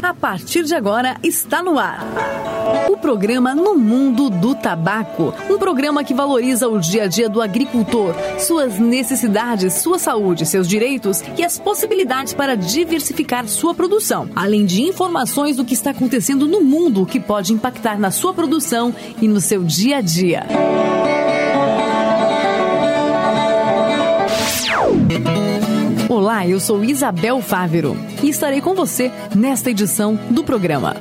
A partir de agora está no ar o programa No Mundo do Tabaco, um programa que valoriza o dia a dia do agricultor, suas necessidades, sua saúde, seus direitos e as possibilidades para diversificar sua produção, além de informações do que está acontecendo no mundo que pode impactar na sua produção e no seu dia a dia. Olá, eu sou Isabel Fávero e estarei com você nesta edição do programa.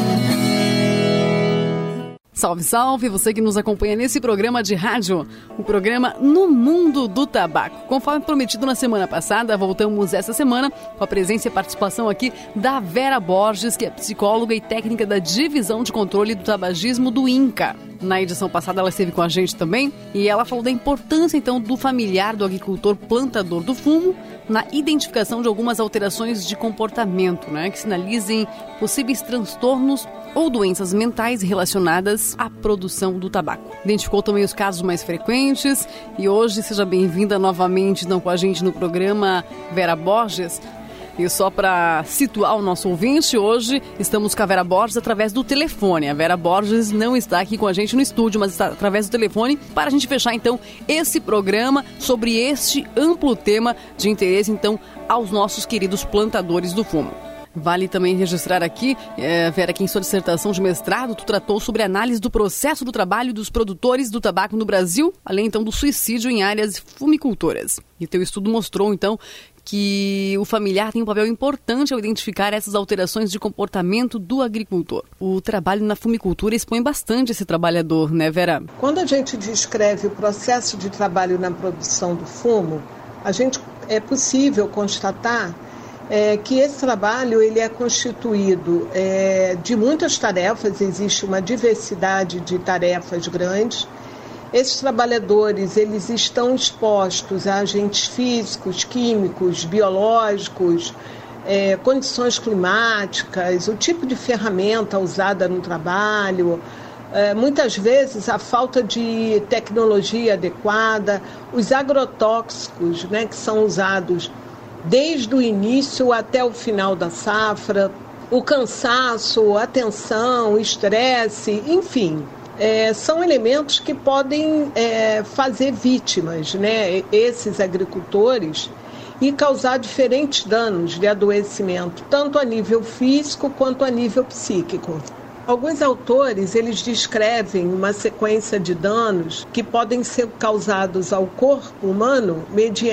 Salve, salve, você que nos acompanha nesse programa de rádio, o programa No Mundo do Tabaco. Conforme prometido na semana passada, voltamos essa semana com a presença e participação aqui da Vera Borges, que é psicóloga e técnica da Divisão de Controle do Tabagismo do INCA. Na edição passada ela esteve com a gente também e ela falou da importância então do familiar do agricultor plantador do fumo na identificação de algumas alterações de comportamento, que sinalizem possíveis transtornos ou doenças mentais relacionadas à produção do tabaco. Identificou também os casos mais frequentes e hoje seja bem-vinda novamente então, com a gente no programa, Vera Borges. E só para situar o nosso ouvinte, hoje estamos com a Vera Borges através do telefone. A Vera Borges não está aqui com a gente no estúdio, mas está através do telefone para a gente fechar então esse programa sobre este amplo tema de interesse então aos nossos queridos plantadores do fumo. Vale também registrar aqui, Vera, que em sua dissertação de mestrado, tu tratou sobre a análise do processo do trabalho dos produtores do tabaco no Brasil, além então do suicídio em áreas fumicultoras. E teu estudo mostrou então que o familiar tem um papel importante ao identificar essas alterações de comportamento do agricultor. O trabalho na fumicultura expõe bastante esse trabalhador, né, Vera? Quando a gente descreve o processo de trabalho na produção do fumo, é possível constatar que esse trabalho ele é constituído de muitas tarefas, existe uma diversidade de tarefas grandes. Esses trabalhadores eles estão expostos a agentes físicos, químicos, biológicos, condições climáticas, o tipo de ferramenta usada no trabalho, muitas vezes a falta de tecnologia adequada, os agrotóxicos, que são usados desde o início até o final da safra, o cansaço, a tensão, o estresse, enfim. São elementos que podem fazer vítimas, esses agricultores, e causar diferentes danos de adoecimento, tanto a nível físico quanto a nível psíquico. Alguns autores eles descrevem uma sequência de danos que podem ser causados ao corpo humano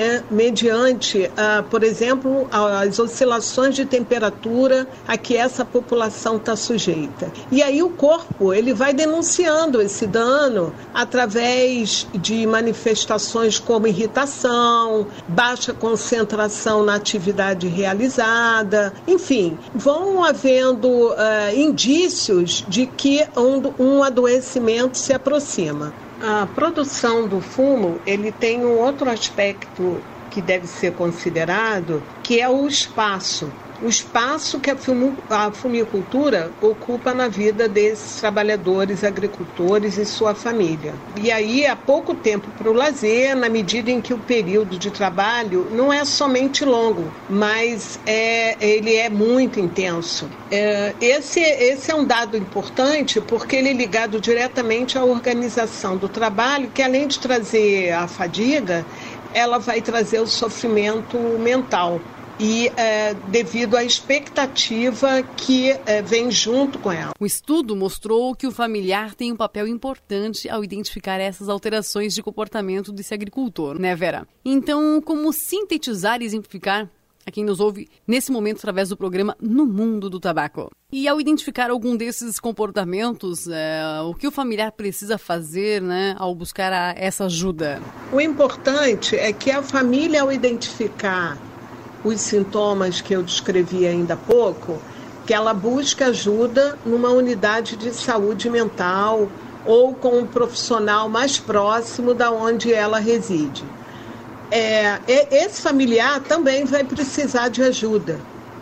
mediante, por exemplo, as oscilações de temperatura a que essa população está sujeita. E aí o corpo ele vai denunciando esse dano através de manifestações como irritação, baixa concentração na atividade realizada, enfim, vão havendo indícios de que um adoecimento se aproxima. A produção do fumo ele tem um outro aspecto que deve ser considerado, que é o espaço. O espaço que a fumicultura ocupa na vida desses trabalhadores, agricultores e sua família. E aí há pouco tempo para o lazer, na medida em que o período de trabalho não é somente longo, mas ele é muito intenso. Esse é um dado importante porque ele é ligado diretamente à organização do trabalho, que além de trazer a fadiga, ela vai trazer o sofrimento mental. E devido à expectativa que vem junto com ela. O estudo mostrou que o familiar tem um papel importante ao identificar essas alterações de comportamento desse agricultor, né, Vera? Então, como sintetizar e exemplificar a quem nos ouve nesse momento através do programa No Mundo do Tabaco? E ao identificar algum desses comportamentos, o que o familiar precisa fazer, ao buscar essa ajuda? O importante é que a família, ao identificar os sintomas que eu descrevi ainda há pouco, que ela busque ajuda numa unidade de saúde mental ou com um profissional mais próximo da onde ela reside. Esse familiar também vai precisar de ajuda,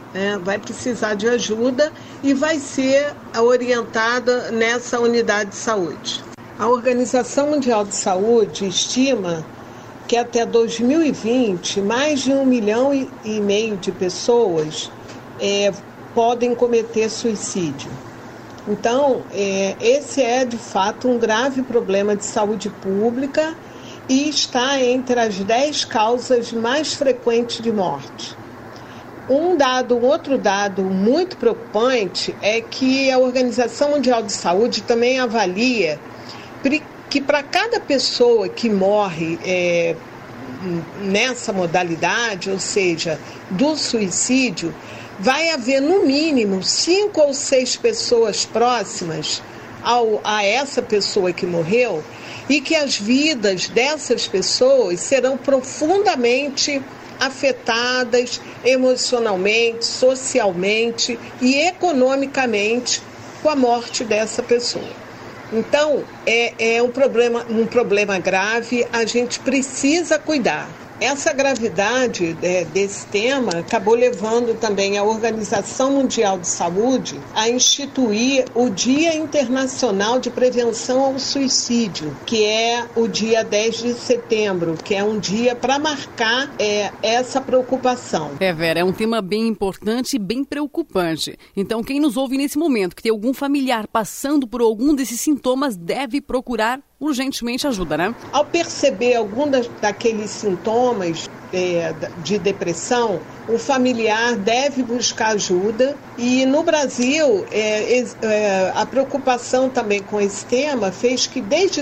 e vai ser orientada nessa unidade de saúde. A Organização Mundial de Saúde estima que até 2020, mais de 1,5 milhão de pessoas podem cometer suicídio. Então, esse é de fato um grave problema de saúde pública e está entre as 10 causas mais frequentes de morte. Um outro dado muito preocupante é que a Organização Mundial de Saúde também avalia que para cada pessoa que morre nessa modalidade, ou seja, do suicídio, vai haver no mínimo 5 ou 6 pessoas próximas a essa pessoa que morreu e que as vidas dessas pessoas serão profundamente afetadas emocionalmente, socialmente e economicamente com a morte dessa pessoa. Então, é um problema grave, a gente precisa cuidar. Essa gravidade desse tema acabou levando também a Organização Mundial de Saúde a instituir o Dia Internacional de Prevenção ao Suicídio, que é o dia 10 de setembro, que é um dia para marcar essa preocupação. Vera, é um tema bem importante e bem preocupante. Então, quem nos ouve nesse momento, que tem algum familiar passando por algum desses sintomas, deve procurar urgentemente ajuda, né? Ao perceber algum daqueles sintomas de depressão, o familiar deve buscar ajuda. E no Brasil, a preocupação também com esse tema fez que desde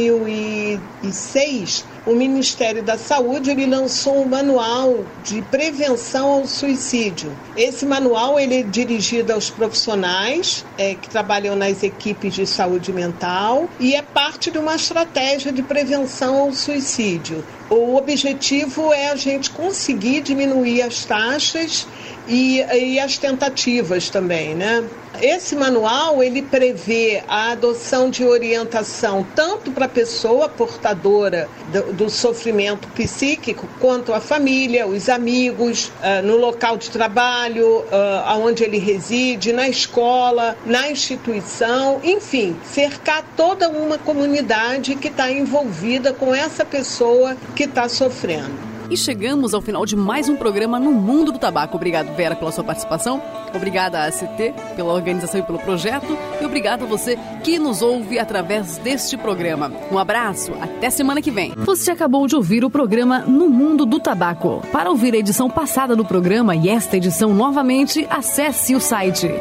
2006 o Ministério da Saúde lançou um manual de prevenção ao suicídio. Esse manual ele é dirigido aos profissionais que trabalham nas equipes de saúde mental e é parte de uma estratégia de prevenção ao suicídio. O objetivo é a gente conseguir diminuir as taxas e as tentativas também, né? Esse manual, ele prevê a adoção de orientação tanto para a pessoa portadora do sofrimento psíquico, quanto a família, os amigos, no local de trabalho, onde ele reside, na escola, na instituição, enfim, cercar toda uma comunidade que está envolvida com essa pessoa que está sofrendo. E chegamos ao final de mais um programa No Mundo do Tabaco. Obrigado, Vera, pela sua participação. Obrigada à ACT pela organização e pelo projeto. E obrigado a você que nos ouve através deste programa. Um abraço, até semana que vem. Você acabou de ouvir o programa No Mundo do Tabaco. Para ouvir a edição passada do programa e esta edição novamente, acesse o site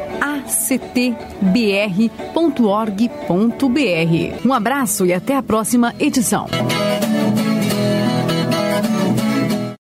actbr.org.br. Um abraço e até a próxima edição.